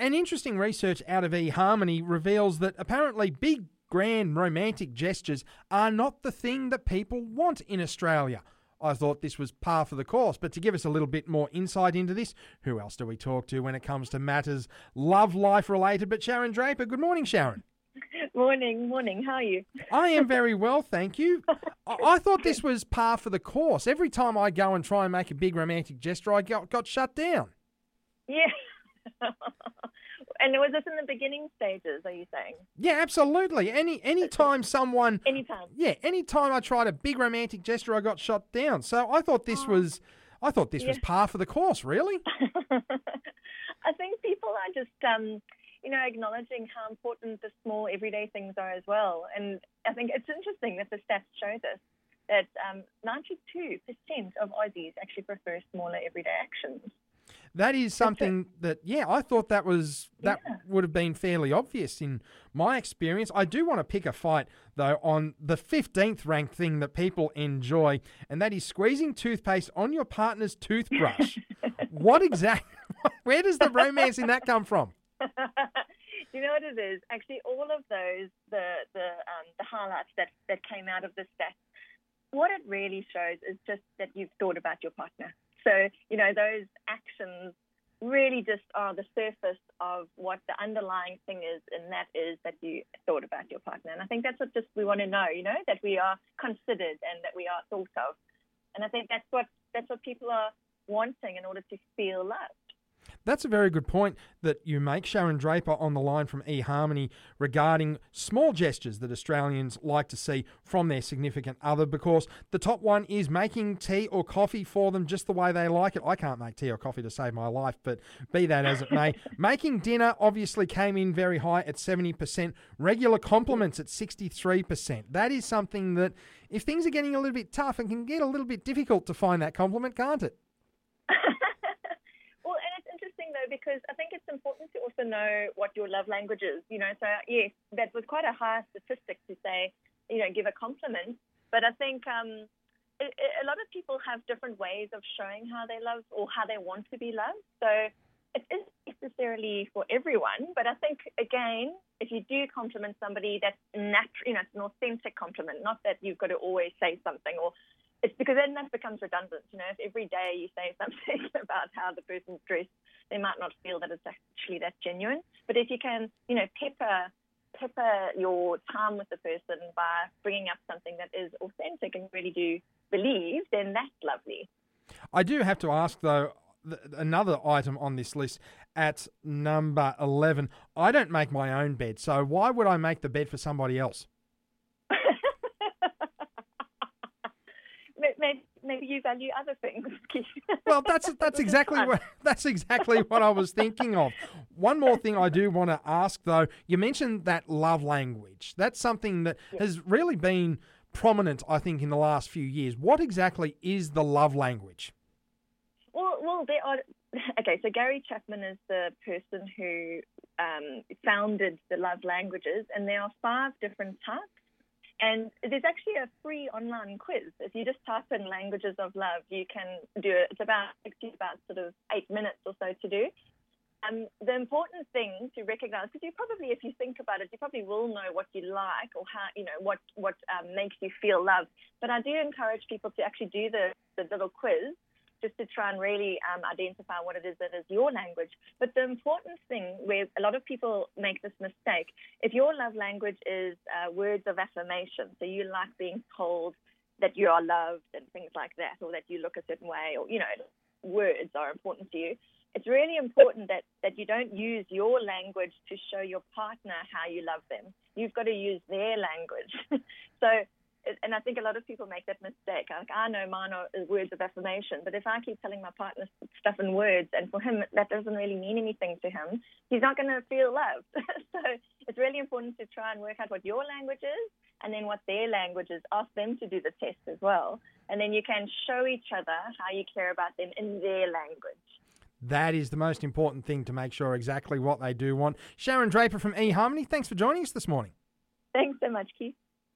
An interesting research out of eHarmony reveals that apparently big, grand, romantic gestures are not the thing that people want in Australia. I thought this was par for the course, but to give us a little bit more insight into this, who else do we talk to when it comes to matters love life related but Sharon Draper? Good morning, Sharon. Morning. How are you? I am very well, thank you. I thought this was par for the course. Every time I go and try and make a big romantic gesture, I got shut down. Yeah. And was this in the beginning stages, are you saying? Yeah, absolutely. Anytime someone... Anytime. Yeah, anytime I tried a big romantic gesture, I got shot down. So I thought this was par for the course, really. I think people are just, acknowledging how important the small everyday things are as well. And I think it's interesting that the stats show this, that 92% of Aussies actually prefer smaller everyday actions. That is something that, I thought that would have been fairly obvious in my experience. I do want to pick a fight, though, on the 15th ranked thing that people enjoy, and that is squeezing toothpaste on your partner's toothbrush. Where does the romance in that come from? Do you know what it is? Actually, all of those, the highlights that came out of the stats, what it really shows is just that you've thought about your partner. So, those actions really just are the surface of what the underlying thing is, and that is that you thought about your partner. And I think that's what we want to know, that we are considered and that we are thought of. And I think that's what people are wanting in order to feel loved. That's a very good point that you make, Sharon Draper, on the line from eHarmony regarding small gestures that Australians like to see from their significant other, because the top one is making tea or coffee for them just the way they like it. I can't make tea or coffee to save my life, but be that as it may. Making dinner obviously came in very high at 70%. Regular compliments at 63%. That is something that, if things are getting a little bit tough, it can get a little bit difficult to find that compliment, can't it? Because I think it's important to also know what your love language is, So, yes, that was quite a high statistic to say, give a compliment. But I think a lot of people have different ways of showing how they love or how they want to be loved. So it isn't necessarily for everyone. But I think, again, if you do compliment somebody, that's natural, it's an authentic compliment, not that you've got to always say something, or it's because then that becomes redundant. If every day you say something about how the person's dressed, they might not feel that it's actually that genuine. But if you can, pepper your time with the person by bringing up something that is authentic and really do believe, then that's lovely. I do have to ask, though, another item on this list at number 11. I don't make my own bed, so why would I make the bed for somebody else? Maybe you value other things. Well, that's exactly what I was thinking of. One more thing I do want to ask, though. You mentioned that love language. That's something that has really been prominent, I think, in the last few years. What exactly is the love language? Well, there are. Okay, so Gary Chapman is the person who founded the love languages, and there are 5 different types. And there's actually a free online quiz. If you just type in languages of love, you can do it. It's about 8 minutes or so to do. The important thing to recognize, because you probably, if you think about it, you probably will know what you like or how, what makes you feel loved. But I do encourage people to actually do the little quiz, just to try and really identify what it is that is your language. But the important thing, where a lot of people make this mistake, if your love language is words of affirmation, so you like being told that you are loved and things like that, or that you look a certain way, or, words are important to you, it's really important that you don't use your language to show your partner how you love them. You've got to use their language. And I think a lot of people make that mistake. Like, I know mine are words of affirmation, but if I keep telling my partner stuff in words, and for him that doesn't really mean anything to him, he's not going to feel loved. So it's really important to try and work out what your language is, and then what their language is. Ask them to do the test as well. And then you can show each other how you care about them in their language. That is the most important thing, to make sure exactly what they do want. Sharon Draper from eHarmony, thanks for joining us this morning. Thanks so much, Keith.